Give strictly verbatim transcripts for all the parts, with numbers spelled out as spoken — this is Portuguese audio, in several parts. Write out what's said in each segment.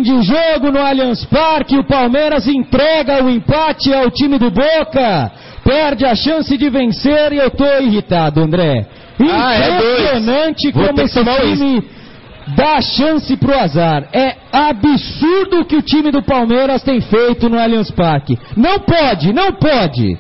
de jogo no Allianz Parque, o Palmeiras entrega o empate ao time do Boca, perde a chance de vencer e eu tô irritado, André. Impressionante ah, é como esse time dá chance pro azar. É absurdo o que o time do Palmeiras tem feito no Allianz Parque. Não pode, não pode.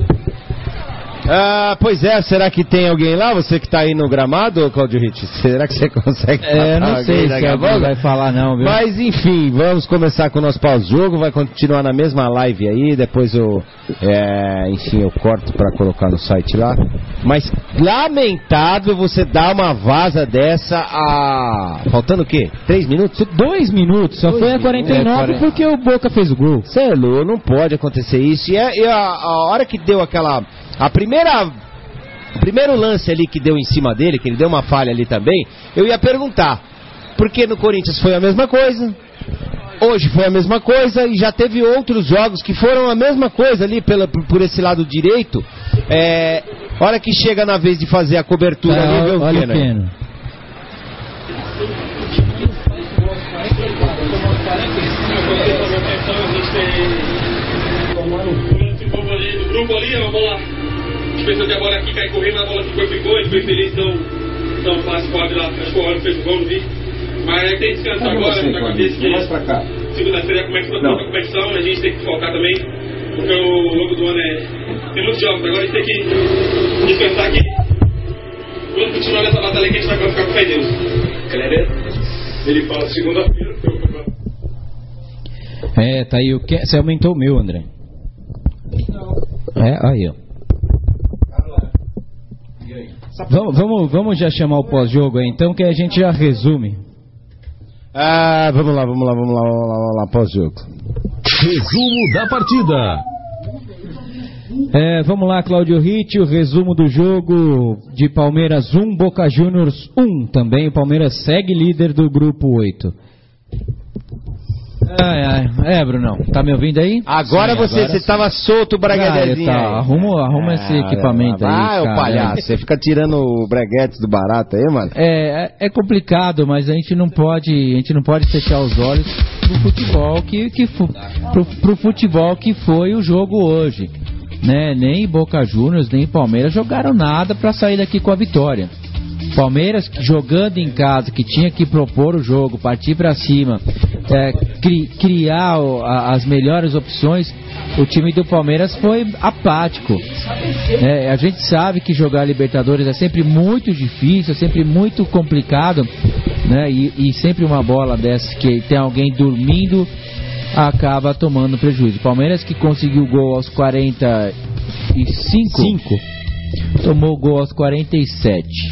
Ah, pois é, será que tem alguém lá? Você que tá aí no gramado, Claudio Ritt? Será que você consegue falar? É, não sei se alguém vai falar não, viu? Mas enfim, vamos começar com o nosso pós-jogo, vai continuar na mesma live aí, depois eu, é, enfim, eu corto pra colocar no site lá. Mas lamentável você dar uma vaza dessa a... faltando o quê? Três minutos? Dois minutos, só Dois foi a quarenta e nove é, porque o Boca fez o gol. Cê é louco, não pode acontecer isso. E, é, e a, a hora que deu aquela... A primeira, o primeiro lance ali que deu em cima dele, que ele deu uma falha ali também, eu ia perguntar, porque no Corinthians foi a mesma coisa, hoje foi a mesma coisa, e já teve outros jogos que foram a mesma coisa ali pela, por esse lado direito. É, hora que chega na vez de fazer a cobertura tá, ali, viu, olha o Keno. Do grupo ali, a bola, a gente pensou que a bola aqui cai correndo, a bola ficou e ficou, a gente foi feliz, então, então fácil, pode lá, acho que o Orlando fez o gol, não vi. Mas aí tem que descansar agora, na cabeça que mais pra cá. Segunda-feira começa a competição, a gente tem que focar também, porque o longo do ano é. Tem muitos jogos, agora a gente tem que descansar aqui. Quando continuar nessa batalha que a gente vai ficar com fé em Deus. Kleber, ele fala segunda-feira, é, tá aí o que? Você aumentou o meu, André. É, aí, ó. Vamos, vamos, vamos já chamar o pós-jogo aí, então, que a gente já resume. Ah, vamos lá, vamos lá, vamos lá, vamos lá, vamos lá, pós-jogo. Resumo da partida. É, vamos lá, Claudio Ritt, o resumo do jogo de Palmeiras um, Boca Juniors um também. O Palmeiras segue líder do grupo oito. Ai, ai. É, Brunão, tá me ouvindo aí? Agora sim, você, você tava solto o braguetezinho. Ah, tá. Arruma, arruma ah, esse equipamento ah, aí. Ah, o palhaço, você fica tirando o breguete do barato aí, mano. É, é, é complicado, mas a gente não pode, a gente não pode fechar os olhos pro futebol que, que pro, pro futebol que foi o jogo hoje, né? Nem Boca Juniors, nem Palmeiras jogaram nada pra sair daqui com a vitória. Palmeiras jogando em casa, que tinha que propor o jogo, partir para cima, é, cri, criar o, a, as melhores opções, o time do Palmeiras foi apático. É, a gente sabe que jogar Libertadores é sempre muito difícil, é sempre muito complicado, né? E, e sempre uma bola dessa que tem alguém dormindo acaba tomando prejuízo. Palmeiras que conseguiu o gol aos quarenta e cinco, Cinco. tomou o gol aos quarenta e sete.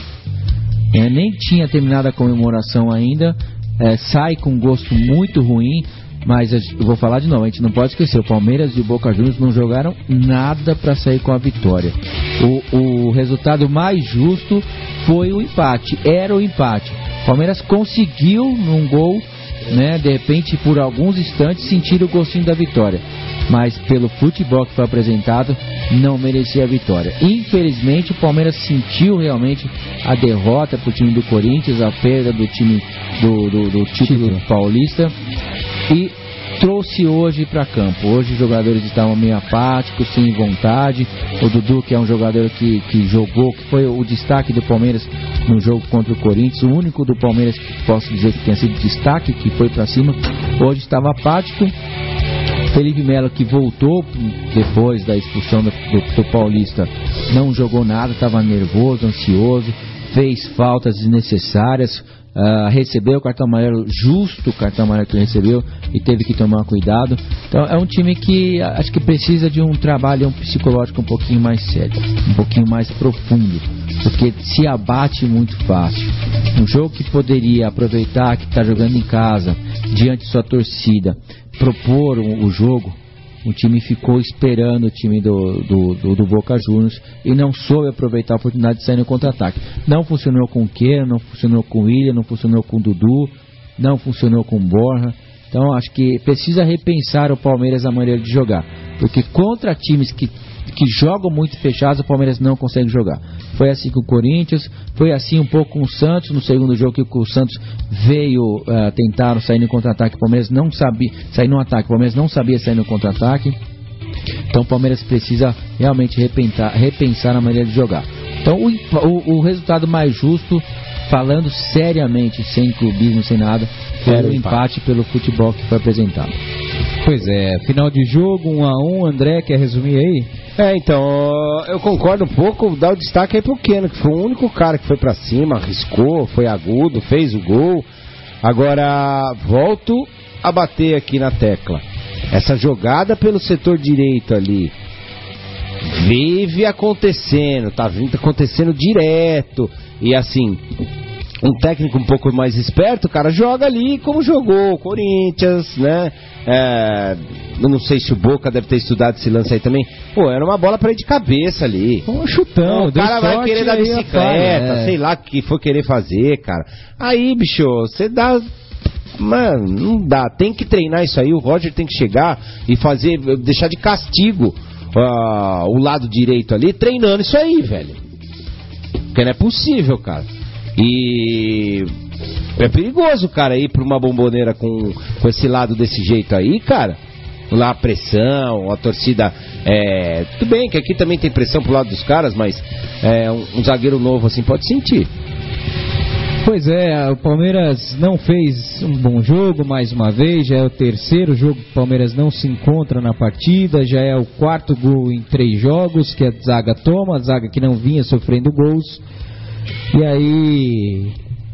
É, nem tinha terminado a comemoração ainda, é, sai com um gosto muito ruim, mas eu vou falar de novo, a gente não pode esquecer, o Palmeiras e o Boca Juniors não jogaram nada para sair com a vitória. O, o resultado mais justo foi o empate, era o empate. O Palmeiras conseguiu num gol, né, de repente por alguns instantes sentir o gostinho da vitória, mas pelo futebol que foi apresentado não merecia a vitória. Infelizmente o Palmeiras sentiu realmente a derrota para o time do Corinthians, a perda do time do, do, do título paulista, e trouxe hoje para campo. Hoje os jogadores estavam meio apáticos, sem vontade. O Dudu, que é um jogador que, que jogou, que foi o destaque do Palmeiras no jogo contra o Corinthians, o único do Palmeiras que posso dizer que tenha sido destaque, que foi para cima, hoje estava apático. Felipe Melo, que voltou depois da expulsão do, do, do Paulista, não jogou nada, estava nervoso, ansioso, fez faltas desnecessárias, uh, recebeu o cartão amarelo, justo o cartão amarelo que recebeu, e teve que tomar cuidado. Então é um time que acho que precisa de um trabalho um psicológico um pouquinho mais sério, um pouquinho mais profundo, porque se abate muito fácil. Um jogo que poderia aproveitar que está jogando em casa, diante de sua torcida, propor o, o jogo, o time ficou esperando o time do, do, do, do Boca Juniors e não soube aproveitar a oportunidade de sair no contra-ataque. Não funcionou com o Queira, não funcionou com o William, não funcionou com o Dudu, não funcionou com o Borja. Então acho que precisa repensar o Palmeiras a maneira de jogar, porque contra times que que jogam muito fechados, o Palmeiras não consegue jogar. Foi assim com o Corinthians, foi assim um pouco com o Santos, no segundo jogo que o Santos veio, uh, tentaram sair no contra-ataque, o Palmeiras não sabia, sair no ataque, o Palmeiras não sabia sair no contra-ataque. Então o Palmeiras precisa realmente repensar, repensar na maneira de jogar. Então o, o, o resultado mais justo, falando seriamente, sem clubismo, sem nada, foi o empate. empate pelo futebol que foi apresentado. Pois é, final de jogo, um a um, André, quer resumir aí? É, então, eu concordo um pouco, dá o destaque aí pro Keno, que foi o único cara que foi pra cima, arriscou, foi agudo, fez o gol. Agora, volto a bater aqui na tecla. Essa jogada pelo setor direito ali, vive acontecendo, tá vindo acontecendo direto. E assim, um técnico um pouco mais esperto, o cara joga ali como jogou o Corinthians, né? É, eu não sei se o Boca deve ter estudado esse lance aí também. Pô, era uma bola pra ir de cabeça ali. Um chutão, o cara vai querer dar bicicleta, é. sei lá o que for querer fazer, cara. Aí, bicho, você dá... Mano, não dá, tem que treinar isso aí. O Roger tem que chegar e fazer, deixar de castigo uh, o lado direito ali, treinando isso aí, velho. Porque não é possível, cara. E é perigoso, cara, ir pra uma bomboneira com, com esse lado desse jeito aí, cara. Lá a pressão, a torcida. É, tudo bem que aqui também tem pressão pro lado dos caras, mas é, um, um zagueiro novo assim pode sentir. Pois é, o Palmeiras não fez um bom jogo mais uma vez, já é o terceiro jogo que o Palmeiras não se encontra na partida, já é o quarto gol em três jogos que a zaga toma, a zaga que não vinha sofrendo gols. E aí,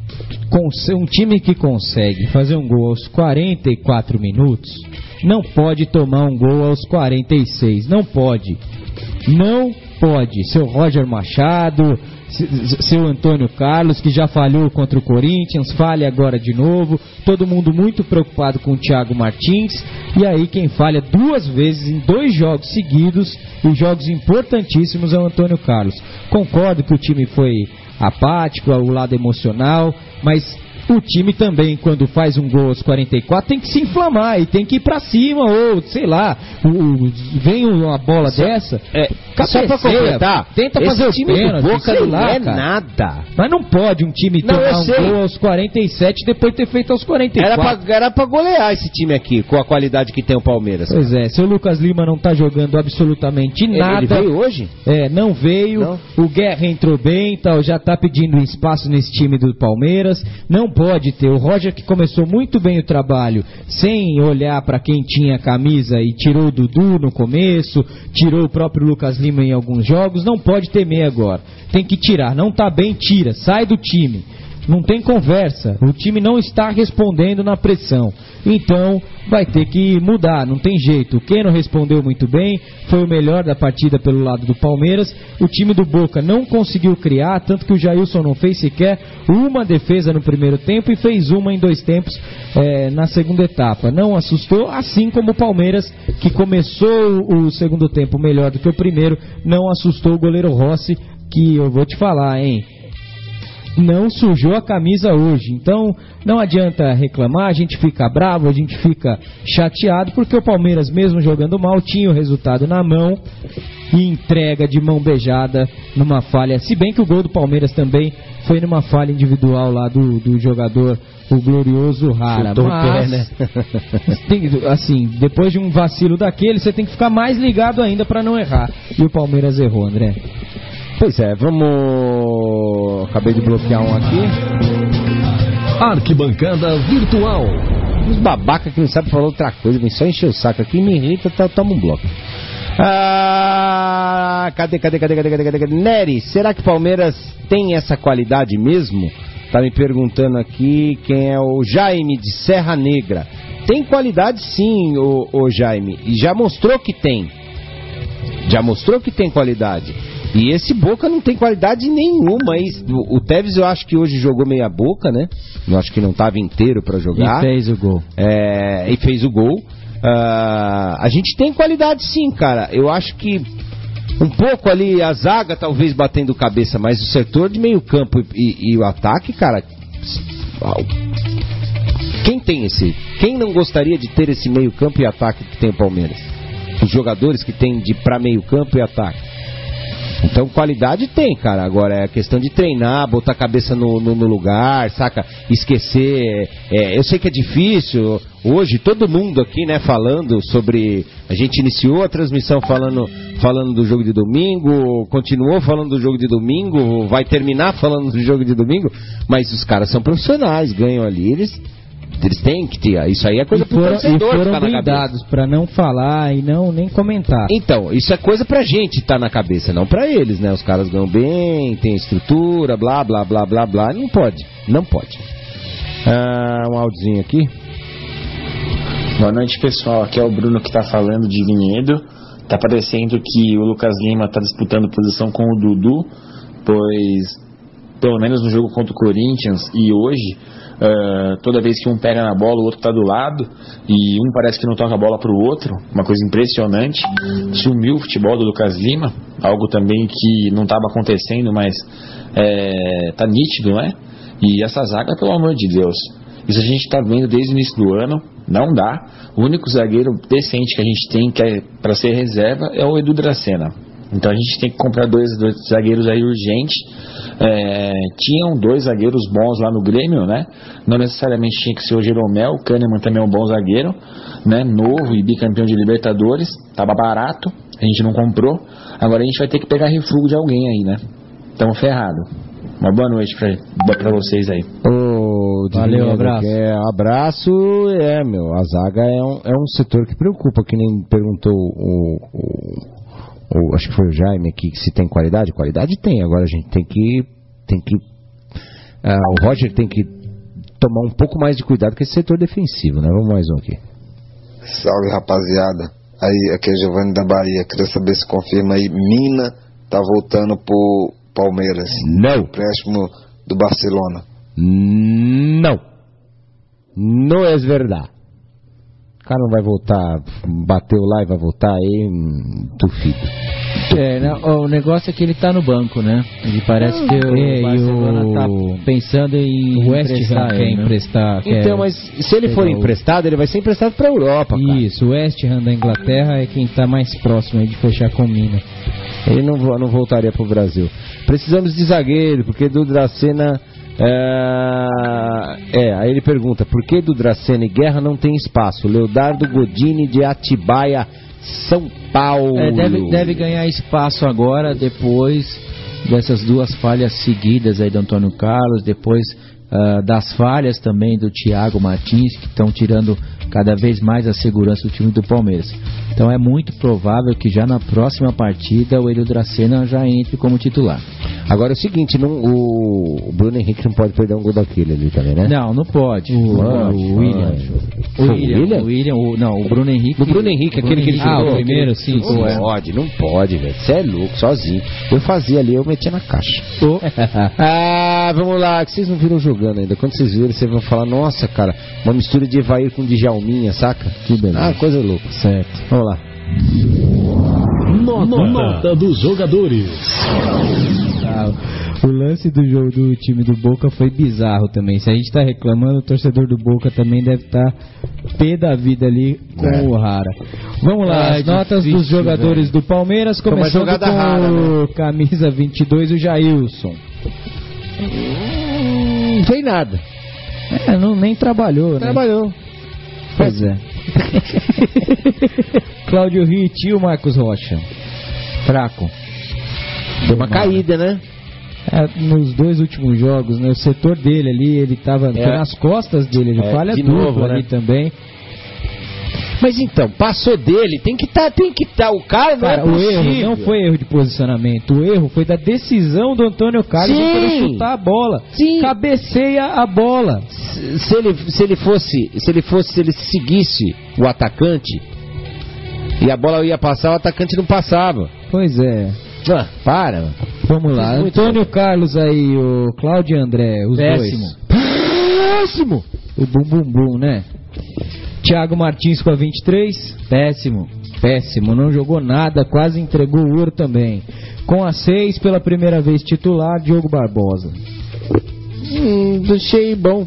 um time que consegue fazer um gol aos quarenta e quatro minutos, não pode tomar um gol aos quarenta e seis, não pode, não pode. Seu Roger Machado, seu Antônio Carlos, que já falhou contra o Corinthians, falha agora de novo, todo mundo muito preocupado com o Thiago Martins, e aí quem falha duas vezes em dois jogos seguidos, e jogos importantíssimos, é o Antônio Carlos. Concordo que o time foi apático, o lado emocional, mas o time também, quando faz um gol aos quarenta e quatro, tem que se inflamar e tem que ir pra cima, ou sei lá, o, o, vem uma bola só, dessa, é, só pra completar, tenta fazer o time pênalti, do Boca não é cara. nada. Mas não pode um time não, tomar um gol aos quarenta e sete depois de ter feito aos quarenta e quatro. Era pra, era pra golear esse time aqui, com a qualidade que tem o Palmeiras. Pois cara. é, seu Lucas Lima não tá jogando absolutamente nada. Ele veio hoje? É, não veio, não. O Guerra entrou bem, tal, já tá pedindo espaço nesse time do Palmeiras, não pode ter. O Roger, que começou muito bem o trabalho, sem olhar para quem tinha a camisa e tirou o Dudu no começo, tirou o próprio Lucas Lima em alguns jogos, não pode temer agora. Tem que tirar, não tá bem, tira, sai do time. Não tem conversa, o time não está respondendo na pressão, então vai ter que mudar, não tem jeito. O Keno respondeu muito bem, foi o melhor da partida pelo lado do Palmeiras. O time do Boca não conseguiu criar, tanto que o Jailson não fez sequer uma defesa no primeiro tempo e fez uma em dois tempos é, na segunda etapa. Não assustou, assim como o Palmeiras, que começou o segundo tempo melhor do que o primeiro, não assustou o goleiro Rossi, que eu vou te falar, hein, não sujou a camisa hoje. Então não adianta reclamar, a gente fica bravo, a gente fica chateado, porque o Palmeiras, mesmo jogando mal, tinha o resultado na mão e entrega de mão beijada numa falha, se bem que o gol do Palmeiras também foi numa falha individual lá do, do jogador, o glorioso Rara. Chutou mas, o pé, né? tem, assim, depois de um vacilo daquele, você tem que ficar mais ligado ainda para não errar, e o Palmeiras errou, André. Pois é, vamos... Acabei de bloquear um aqui. Arquibancada Virtual. Uns babaca que não sabe falar outra coisa, vem só encher o saco aqui, me irrita, tá, toma um bloco. Ah, cadê, cadê, cadê, cadê, cadê, cadê, cadê? Nery, será que o Palmeiras tem essa qualidade mesmo? Tá me perguntando aqui quem é o Jaime de Serra Negra. Tem qualidade sim, o, o Jaime, e já mostrou que tem. Já mostrou que tem qualidade. E esse Boca não tem qualidade nenhuma. O Tevez eu acho que hoje jogou meia boca, né? Eu acho que não estava inteiro para jogar. E fez o gol. É, e fez o gol. Uh, a gente tem qualidade sim, cara. Eu acho que um pouco ali a zaga talvez batendo cabeça, mas o setor de meio campo e, e, e o ataque, cara... Quem tem esse? Quem não gostaria de ter esse meio campo e ataque que tem o Palmeiras? Os jogadores que tem de pra meio campo e ataque. Então qualidade tem, cara. Agora é questão de treinar, botar a cabeça no, no, no lugar, saca? Esquecer. É, eu sei que é difícil. Hoje todo mundo aqui, né, falando sobre. A gente iniciou a transmissão falando, falando do jogo de domingo, continuou falando do jogo de domingo, vai terminar falando do jogo de domingo, mas os caras são profissionais, ganham ali, eles. Eles têm que ter, isso aí é coisa pro torcedor. E foram blindados para não falar e não nem comentar. Então, isso é coisa pra gente estar tá na cabeça, não pra eles, né? Os caras ganham bem, tem estrutura, blá, blá, blá, blá, blá. Não pode, não pode. Ah, um áudiozinho aqui. Boa noite, pessoal. Aqui é o Bruno que tá falando de Vinhedo. Tá parecendo que o Lucas Lima tá disputando posição com o Dudu, pois, pelo menos no jogo contra o Corinthians e hoje... Uh, toda vez que um pega na bola, o outro está do lado, e um parece que não toca a bola para o outro, uma coisa impressionante. Sumiu o futebol do Lucas Lima, algo também que não estava acontecendo, mas é, tá nítido, né? E essa zaga, pelo amor de Deus, isso a gente está vendo desde o início do ano, não dá. O único zagueiro decente que a gente tem que é para ser reserva é o Edu Dracena. Então a gente tem que comprar dois, dois zagueiros aí urgente. É, tinham dois zagueiros bons lá no Grêmio, né? Não necessariamente tinha que ser o Jeromel. O Kahneman também é um bom zagueiro, né? Novo e bicampeão de Libertadores. Tava barato, a gente não comprou. Agora a gente vai ter que pegar refúgio de alguém aí, né? Tamo ferrado. Uma boa noite pra, pra vocês aí. Ô, valeu, um abraço. É, abraço, é, meu. A zaga é um, é um setor que preocupa, que nem perguntou o... o... Ou, acho que foi o Jaime aqui, que se tem qualidade, qualidade tem, agora a gente tem que tem que uh, o Roger tem que tomar um pouco mais de cuidado com esse setor defensivo, né? Vamos mais um aqui. Salve, rapaziada, aí aqui é Giovanni da Bahia, queria saber se confirma aí, Mina tá voltando pro Palmeiras. Não. Empréstimo do Barcelona. Não. Não é verdade. O cara não vai voltar, bateu lá e vai voltar aí, duvido. É, né, o negócio é que ele tá no banco, né? Ele parece que o é, Barcelona o... tá pensando em o West emprestar Ham quer ele, né? emprestar. Quer... Então, mas se ele for Legal. emprestado, ele vai ser emprestado pra Europa, cara. Isso, o West Ham da Inglaterra é quem tá mais próximo aí de fechar com o Mina. Ele não, não voltaria pro Brasil. Precisamos de zagueiro, porque do Dracena... É... é, aí ele pergunta, por que do Dracena e Guerra não tem espaço? Leodardo Godini de Atibaia, São Paulo. É, deve, deve ganhar espaço agora, depois dessas duas falhas seguidas aí do Antônio Carlos, depois uh, das falhas também do Thiago Martins, que estão tirando cada vez mais a segurança do time do Palmeiras. Então é muito provável que já na próxima partida o Hélio Dracena já entre como titular. Agora é o seguinte, não, o, o Bruno Henrique não pode perder um gol daquele ali também, né? Não, não pode. O, Mano, o William. O William? O William? O William o, não, o Bruno Henrique. O Bruno Henrique, o aquele Bruno que ele Henrique, jogou. Ah, o primeiro, sim. Não é. pode, não pode, velho. Você é louco, sozinho. Eu fazia ali, eu metia na caixa. Oh. Ah, vamos lá, que vocês não viram jogando ainda. Quando vocês virem, vocês vão falar, nossa, cara, uma mistura de Evair com Djalminha, saca? Que beleza. Ah, coisa louca. Certo. Vamos lá. Nota, Nota dos jogadores. Ah, o lance do jogo do time do Boca foi bizarro também. Se a gente tá reclamando, o torcedor do Boca também deve estar tá pé da vida ali com é. o Rara. Vamos lá, é, as notas difícil, dos jogadores velho. do Palmeiras, começando com rara, né? Camisa vinte e dois, o Jailson. Hum, não fez nada. É, não, nem trabalhou, Trabalhou. Né? Pois é. Cláudio Ritt e o Marcos Rocha. Fraco. Deu uma caída, né? É, nos dois últimos jogos, né? O setor dele ali, ele tava é. nas costas dele, ele é, falha dupla ali, né? Também. Mas então, passou dele, tem que estar, tá, tem que estar. Tá, o cara, cara não é o possível. erro não foi erro de posicionamento, o erro foi da decisão do Antônio Carlos de querer chutar a bola. Sim. Cabeceia a bola. Se, se ele se ele fosse, se ele fosse, se ele seguisse o atacante e a bola ia passar, o atacante não passava. Pois é. Ah, para. Vamos lá. Muito Antônio bom. Carlos aí, o Cláudio e André, os Péssimo. dois. Péssimo. O bum bum bum, né? Thiago Martins com a vinte e três. Péssimo. Péssimo, não jogou nada, quase entregou o ouro também. Com a seis, pela primeira vez titular, Diogo Barbosa. Hum, achei bom.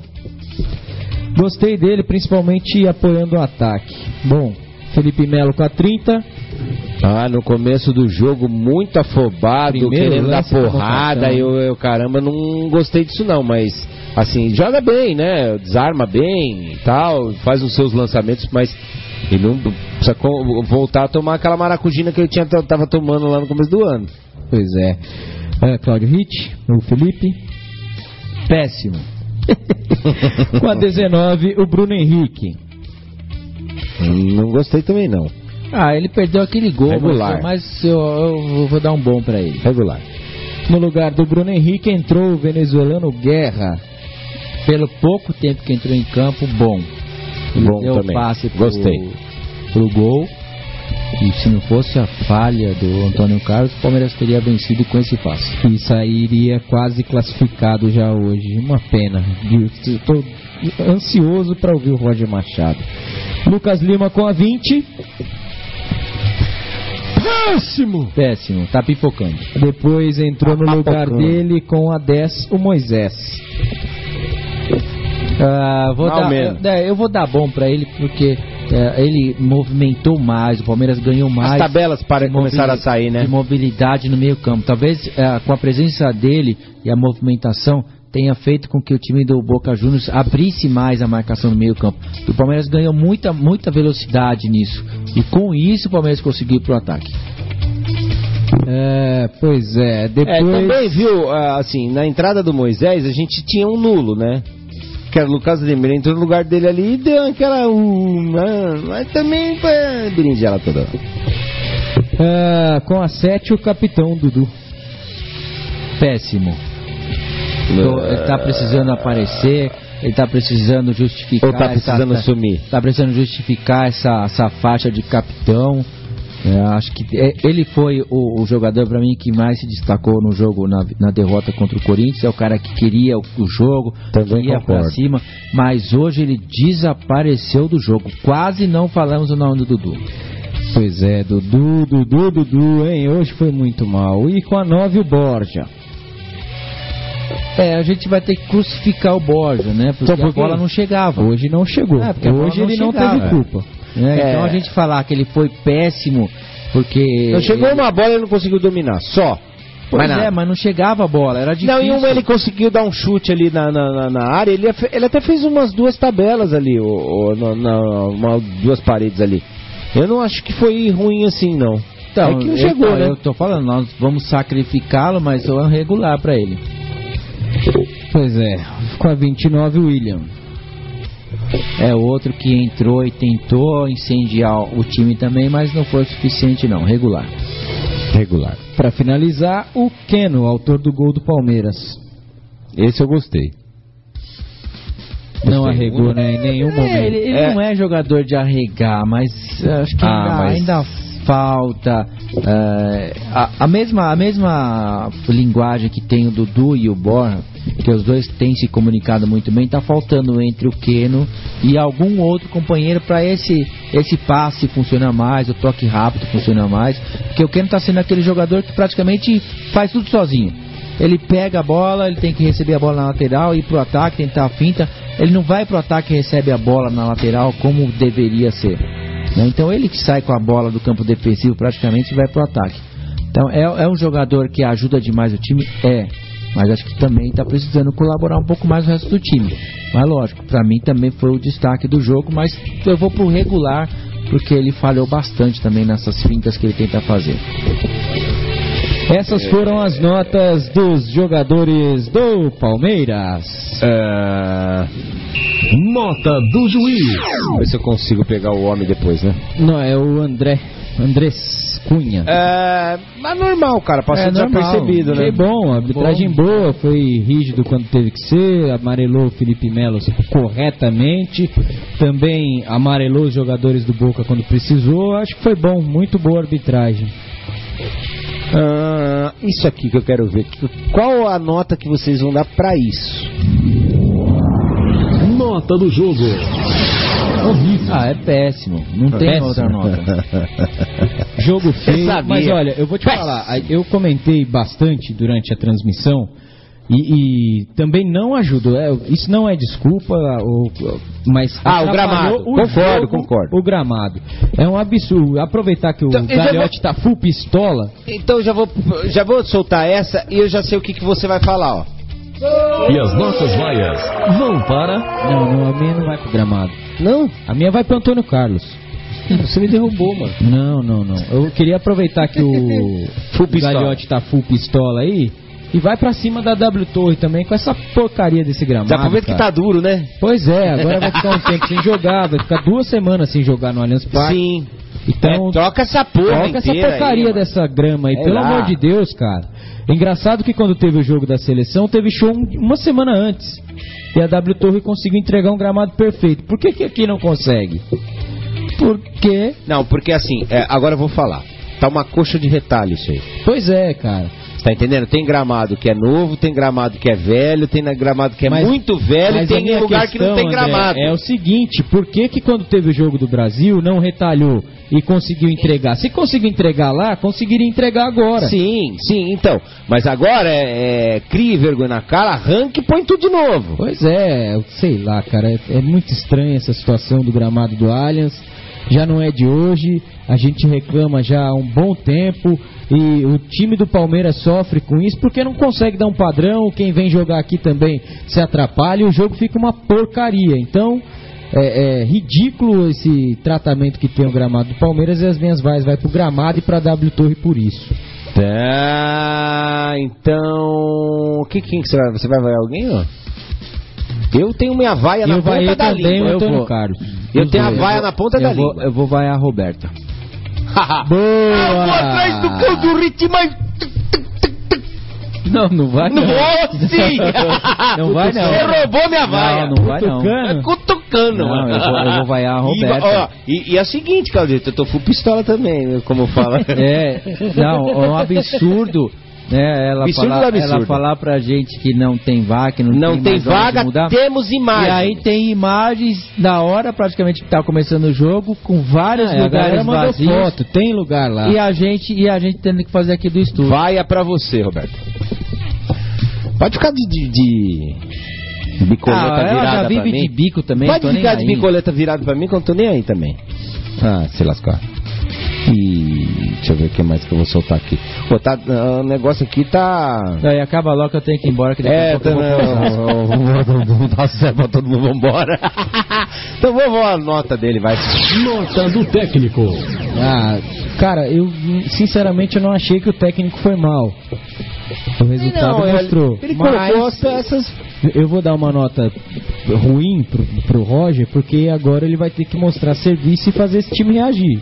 Gostei dele, principalmente apoiando o ataque. Bom, Felipe Melo com a trinta. Ah, no começo do jogo, muito afobado, Primeiro querendo dar lance da porrada, e eu, eu, caramba, não gostei disso não, mas, assim, joga bem, né, desarma bem e tal, faz os seus lançamentos, mas ele não precisa co- voltar a tomar aquela maracujina que ele tinha, tava tomando lá no começo do ano. Pois é. é Cláudio Ritt, o Felipe. Péssimo. Com a dezenove, o Bruno Henrique. Não gostei também não. Ah, ele perdeu aquele gol, Regular. mas, mas eu, eu vou dar um bom pra ele. Regular. No lugar do Bruno Henrique entrou o venezuelano Guerra. Pelo pouco tempo que entrou em campo, bom. Ele Bom deu também. passe pro, Gostei. pro gol. E se não fosse a falha do Antônio Carlos, o Palmeiras teria vencido com esse passe. E sairia quase classificado já hoje. Uma pena. Estou ansioso para ouvir o Roger Machado. Lucas Lima com a vinte. Péssimo! Péssimo, tá pipocando. Depois entrou no Tá lugar pipocando. dele com a dez, o Moisés. Ah, vou Não, dar, mesmo. eu, é, eu vou dar bom pra ele porque é, ele movimentou mais, o Palmeiras ganhou mais. As tabelas para de começar mobili- a sair, né? De mobilidade no meio campo. Talvez é, com a presença dele e a movimentação tenha feito com que o time do Boca Juniors abrisse mais a marcação no meio campo. O Palmeiras ganhou muita, muita velocidade nisso. E com isso o Palmeiras conseguiu ir pro ataque. É, pois é. Depois... É, também, viu, ah, assim, na entrada do Moisés a gente tinha um nulo, né? Que era o Lucas Lima. Ele entrou no lugar dele ali e deu aquela... Uh, ah, mas também foi a berinjela toda. É, com a sete, o capitão Dudu. Péssimo. Tô- ele tá precisando aparecer, ele tá precisando justificar. Ou tá precisando essa, sumir? Tá precisando justificar essa, essa faixa de capitão. É, acho que é, ele foi o, o jogador para mim que mais se destacou no jogo, na, na derrota contra o Corinthians. É o cara que queria o, o jogo, Também ia pra concordo. cima, mas hoje ele desapareceu do jogo. Quase não falamos o nome do Dudu. Pois é, Dudu, Dudu, Dudu, hein? Hoje foi muito mal. E com a nove, o Borja. É, a gente vai ter que crucificar o Borja, né? Porque Então, por a quê? bola não chegava. Hoje não chegou. É, porque a bola Hoje ele não chegava. teve culpa. É, então É. a gente falar que ele foi péssimo porque... Então chegou ele... uma bola e ele não conseguiu dominar, só. Pois Mas nada. é, mas não chegava a bola, era difícil. Não, e uma ele conseguiu dar um chute ali na, na, na- na área, ele, ele até fez umas duas tabelas ali, ou, ou na, na- uma, duas paredes ali. Eu não acho que foi ruim assim, não. Então, é que não eu- chegou, eu, né? Eu tô falando, nós vamos sacrificá-lo, mas eu é regular pra ele. Pois é, com a vinte e nove, o William. É outro que entrou e tentou incendiar o time também, mas não foi o suficiente não, regular. Regular. Para finalizar, o Keno, autor do gol do Palmeiras. Esse eu gostei. Não arregou, né, em nenhum momento. É, ele ele É. não é jogador de arregar, mas acho que Ah, ainda, mas- ainda falta é, a, a mesma, a mesma linguagem que tem o Dudu e o Borja, que os dois têm se comunicado muito bem, tá faltando entre o Keno e algum outro companheiro para esse, esse passe funcionar mais, o toque rápido funcionar mais, porque o Keno tá sendo aquele jogador que praticamente faz tudo sozinho. Ele pega a bola, ele tem que receber a bola na lateral, ir pro ataque, tentar a finta. Ele não vai pro ataque e recebe a bola na lateral como deveria ser, né? Então ele que sai com a bola do campo defensivo praticamente e vai pro ataque. Então é, é um jogador que ajuda demais o time, é, mas acho que também está precisando colaborar um pouco mais o resto do time. Mas lógico, para mim também foi o destaque do jogo, mas eu vou pro regular porque ele falhou bastante também nessas fintas que ele tenta fazer. Essas foram as notas dos jogadores do Palmeiras. É... Nota do juiz. Vamos ver se eu consigo pegar o homem depois, né? Não, é o André, Andrés Cunha. É... Mas normal, cara, passou É normal. desapercebido, né? Foi bom, a arbitragem boa, foi rígido quando teve que ser, amarelou o Felipe Melo corretamente, também amarelou os jogadores do Boca quando precisou, acho que foi bom, muito boa a arbitragem. Ah, isso aqui que eu quero ver. Qual a nota que vocês vão dar pra isso? Nota do jogo. Horrível. Ah, é péssimo, não tem Péssimo. outra nota. Jogo feio, sabia. mas olha, eu vou te Péssimo. falar, eu comentei bastante durante a transmissão E, e também não ajudou. É, isso não é desculpa, ou, mas ah, o gramado. O concordo, jogo, concordo. O gramado. É um absurdo. Aproveitar que o Então, Gagliotti vou... tá full pistola. Então já vou, já vou soltar essa e eu já sei o que, que você vai falar, ó. E as nossas vaias vão para... Não, não, a minha não vai pro gramado. Não? A minha vai pro Antônio Carlos. Você me derrubou, mano. Não, não, não. Eu queria aproveitar que o, full o Gagliotti tá full pistola aí e vai pra cima da W Torre também com essa porcaria desse gramado. Já aproveita que tá duro, né? Pois é, agora vai ficar um tempo sem jogar, vai ficar duas semanas sem jogar no Allianz Parque. Sim. Então, é, troca essa porra troca essa porcaria aí, dessa grama aí, é pelo lá. amor de Deus, cara. Engraçado que quando teve o jogo da seleção, teve show uma semana antes. E a W Torre conseguiu entregar um gramado perfeito. Por que que aqui não consegue? Porque... Não, porque assim, é, agora eu vou falar. Tá uma coxa de retalho isso aí. Pois é, cara. Tá entendendo? Tem gramado que é novo, tem gramado que é velho, tem gramado que é mas, muito velho e tem lugar questão, que não tem gramado. André, é o seguinte, por que que quando teve o jogo do Brasil não retalhou e conseguiu entregar? Se conseguiu entregar lá, conseguiria entregar agora. Sim, sim, então. Mas agora é, é crie vergonha na cara, arranque e põe tudo de novo. Pois é, sei lá, cara, é, é muito estranha essa situação do gramado do Allianz. Já não é de hoje, a gente reclama já há um bom tempo e o time do Palmeiras sofre com isso porque não consegue dar um padrão, quem vem jogar aqui também se atrapalha e o jogo fica uma porcaria. Então é, é ridículo esse tratamento que tem o gramado do Palmeiras e as minhas vaias vai pro gramado e pra W Torre por isso. Tá, então... Que, quem que você vai? Você vai vaiar alguém, ó? Eu tenho minha vaia eu na ponta da também, língua. Eu Eu, vou, Carlos. eu tenho a vaia na ponta eu da vou, língua. Eu vou vaiar a Roberta. Boa! Eu vou atrás do cão do ritmo, mas... Não, não vai não. Não, sim! Não vai não. Você roubou minha vaia. Não, não vai não. É cutucando, Não, mano. eu vou, eu vou vaiar a Roberta. E, ó, e, e é o seguinte, Claudito, eu tô full pistola também, como fala. É, não, é um absurdo, né? Ela Absurdo falar, do absurdo. ela falar pra gente que não tem vaga, que não, Não tem, tem mais hora de vaga, mudar. temos imagens. E aí tem imagens na hora praticamente que tá começando o jogo, com vários Ah, lugares vazios. Foto, tem lugar lá. E a gente e a gente tendo que fazer aqui do estúdio. Vaia pra você, Roberto. Pode ficar de, de, de bicoleta Ah, ela virada já vive pra mim. de bico também. Pode tô nem ficar de aí. bicoleta virada pra mim que eu não tô nem aí também. Ah, se lascar. E deixa eu ver o que mais que eu vou soltar aqui. Pô, tá, o negócio aqui tá... Aí acaba logo que eu tenho que ir embora, que daqui É, a pouco eu vou posar. nossa, é pra todo mundo vambora. Então vamos a nota dele, vai. Nota do técnico. Ah, cara, eu sinceramente eu não achei que o técnico foi mal. O resultado Não, mostrou. Ele, ele mas colocou as peças... eu vou dar uma nota ruim pro, pro Roger, porque agora ele vai ter que mostrar serviço e fazer esse time reagir.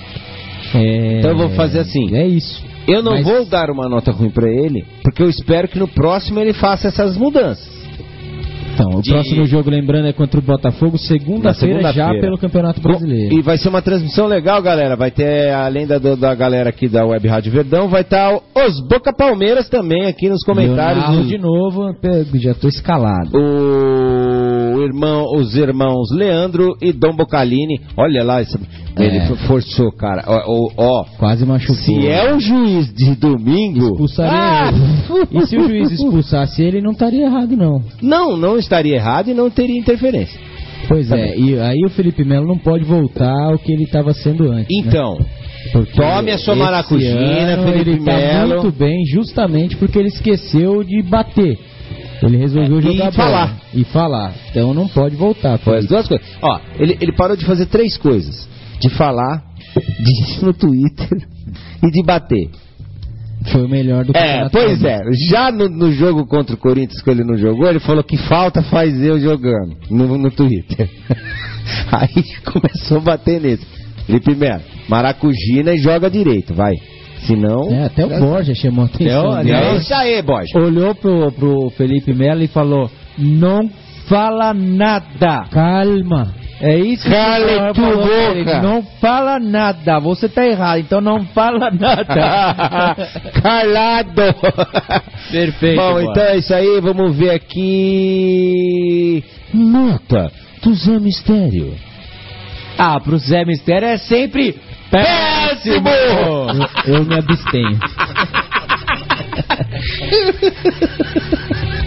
É... Então eu vou fazer assim. É isso. Eu não Mas- vou dar uma nota ruim pra ele, porque eu espero que no próximo ele faça essas mudanças. Então, o De- próximo jogo, lembrando, é contra o Botafogo, segunda-feira, Na já segunda-feira. pelo Campeonato Brasileiro. E vai ser uma transmissão legal, galera. Vai ter, além da, do- da galera aqui da Web Rádio Verdão, vai estar os Boca Palmeiras também aqui nos comentários. Eu narro Os- de novo, pe- já tô escalado. o irmão, os irmãos Leandro e Dom Bocalini. Olha lá, esse- ele É. forçou, cara. Ó, ó, ó, Quase machucou. se é um juiz de domingo. Expulsaria Ah! ele. E se o juiz expulsasse ele, não estaria errado, não. Não, não estaria errado e não teria interferência. Pois é, e aí o Felipe Melo não pode voltar ao que ele estava sendo antes. né? Então, Porque tome a sua esse maracujina, ano Felipe ele tá Melo. muito bem, justamente porque ele esqueceu de bater. Ele resolveu É, e jogar bola. falar. E falar. Então não pode voltar. foi as Felipe. duas coisas. Ó, ele, ele parou de fazer três coisas: de falar, de ir no Twitter e de bater. Foi o melhor do É, campeonato. pois é. Já no, no jogo contra o Corinthians que ele não jogou, ele falou que falta faz eu jogando no, no Twitter. Aí começou a bater nesse. Felipe Melo, maracujina e joga direito, vai. Senão. É, até o Borja chamou a atenção. É, dele. É isso aí, Borja. Olhou pro, pro Felipe Melo e falou: não fala nada. Calma. É isso que Cale o senhor tua falou pra ele, boca. não fala nada. Você tá errado, então não fala nada. Calado. Perfeito. Bom, Borja. então é isso aí. Vamos ver aqui. Nota do Zé Mistério. Ah, pro Zé Mistério é sempre péssimo. Eu, eu me abstenho.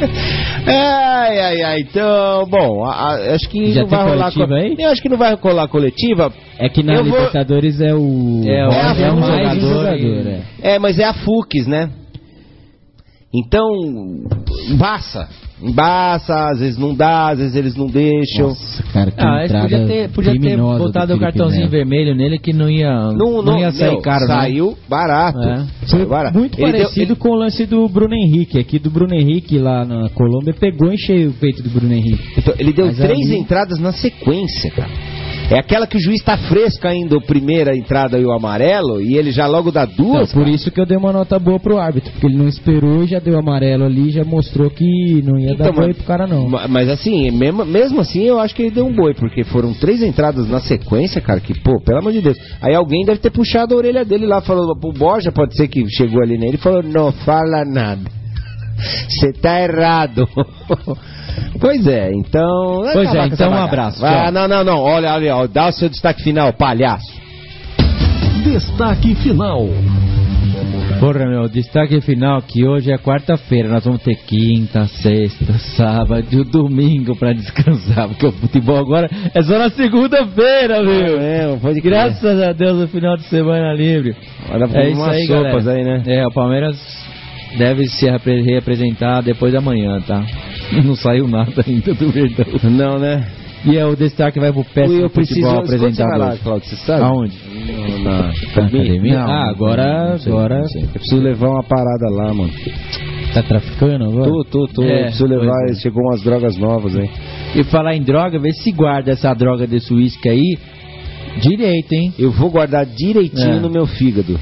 Ai, ai, ai, então, bom, a, a, acho que Já não tem vai rolar coletiva aí? Eu acho que não vai rolar coletiva. É que na Eu vou- Libertadores é o... É, É, hoje é é um mais jogador. jogador, e- é. É, mas é a Fux, né? Então, embaça. Embaça, às vezes não dá, às vezes eles não deixam. Nossa, cara, que Ah, eles entrada podia ter, podia ter criminosa do botado o Felipe cartãozinho Melo. vermelho nele que não ia, não, Não, ia sair meu, caro, Saiu barato. É. Saiu barato. Muito Ele deu- parecido ele- com o lance do Bruno Henrique. Aqui do Bruno Henrique lá na Colômbia pegou e encheu o peito do Bruno Henrique. Então, ele deu Mas três ali- entradas na sequência, cara. É aquela que o juiz tá fresco ainda, a primeira entrada e o amarelo, e ele já logo dá Então, duas. por cara. isso que eu dei uma nota boa pro árbitro, porque ele não esperou e já deu amarelo ali, já mostrou que não ia Então, dar boi mas- pro cara não. Ma- Mas assim, mesmo, mesmo assim, eu acho que ele deu um boi, porque foram três entradas na sequência, cara, que, pô, pelo amor de Deus. Aí alguém deve ter puxado a orelha dele lá, falou, o Borja pode ser que chegou ali nele e falou, não fala nada. Você tá errado. Pois é, então... Pois acabar é, com então essa um bagaça. abraço, Ah, tchau. não, não, não, olha, olha, ó, dá o seu destaque final, palhaço. Destaque final. Porra, meu, destaque final que hoje é quarta-feira, nós vamos ter quinta, sexta, sábado e o domingo pra descansar, porque o futebol agora é só na segunda-feira, meu. É, pode crer. Graças a Deus o final de semana livre. Olha, É isso umas aí, sopas galera. aí, né? É, o Palmeiras deve se repre- reapresentar depois da manhã, tá? Não saiu nada ainda do Verdão. Não, né? E é, o destaque vai pro péssimo eu preciso... futebol Quando você vai apresentado lá, hoje. Cláudio, você sabe? Aonde? No- Na academia? ah, Não, agora, não sei, agora não sei. Eu preciso levar uma parada lá, mano. tá traficando agora? Tô, tô, tô. É, eu preciso levar, pois é. chegou umas drogas novas aí. E falar em droga, vê se guarda essa droga desse uísque aí direito, hein? Eu vou guardar direitinho É. no meu fígado.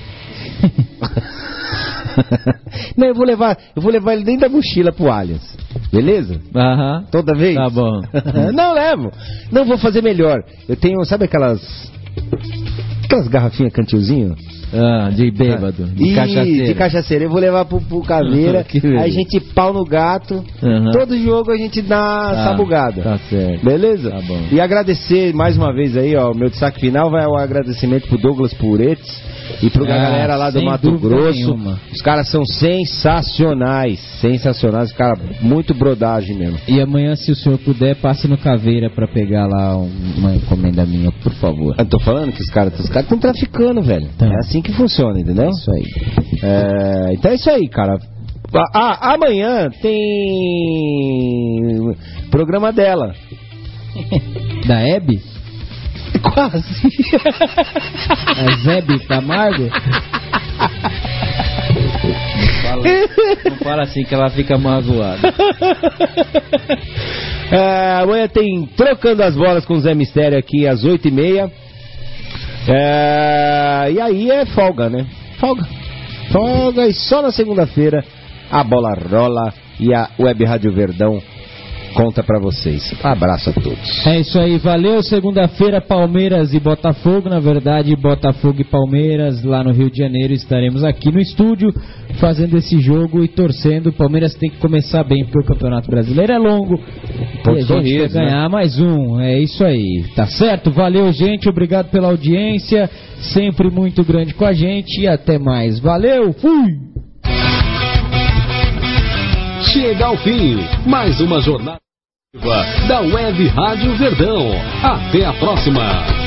Não, eu vou levar, eu vou levar ele dentro da mochila pro Allianz. Beleza? Aham. Toda vez? Tá bom. Não, levo. Não, vou fazer melhor. Eu tenho, sabe aquelas aquelas garrafinhas cantilzinho? Ah, de bêbado, de Ih, cachaceiro. de cachaceira. Eu vou levar pro, pro Caveira. Que beleza. Aí a gente pau no gato. Aham. Todo jogo a gente dá Ah, sabugada. Tá certo. Beleza? Tá bom. E agradecer mais uma vez aí, ó, meu destaque final vai ao agradecimento pro Douglas Puretes e pro Ah, galera lá do sem Mato dúvida Grosso. nenhuma. Os caras são sensacionais, sensacionais, cara, muito brodagem mesmo. E amanhã, se o senhor puder, passe no Caveira pra pegar lá um- uma encomenda minha, por favor. Eu tô falando que os caras os caras estão traficando, velho. Tá. É assim que funciona, entendeu? Isso aí. É, então é isso aí, cara. Ah, amanhã tem programa dela. Da Hebe? Quase. A Zebe Camargo? Fala, não fala assim que ela fica magoada. É, amanhã tem Trocando as Bolas com o Zé Mistério aqui às oito e meia. É, e aí é folga, né? Folga. Folga e só na segunda-feira a bola rola e a Web Rádio Verdão conta pra vocês. Abraço a todos. É isso aí, valeu. Segunda-feira, Palmeiras e Botafogo. Na verdade, Botafogo e Palmeiras lá no Rio de Janeiro. Estaremos aqui no estúdio fazendo esse jogo e torcendo. O Palmeiras tem que começar bem, porque o Campeonato Brasileiro é longo. Ponto e a gente sorriso, quer ganhar mais um. É isso aí, tá certo? Valeu, gente. Obrigado pela audiência. Sempre muito grande com a gente. E até mais. Valeu, fui! Chega ao fim, mais uma jornada da Web Rádio Verdão. Até a próxima.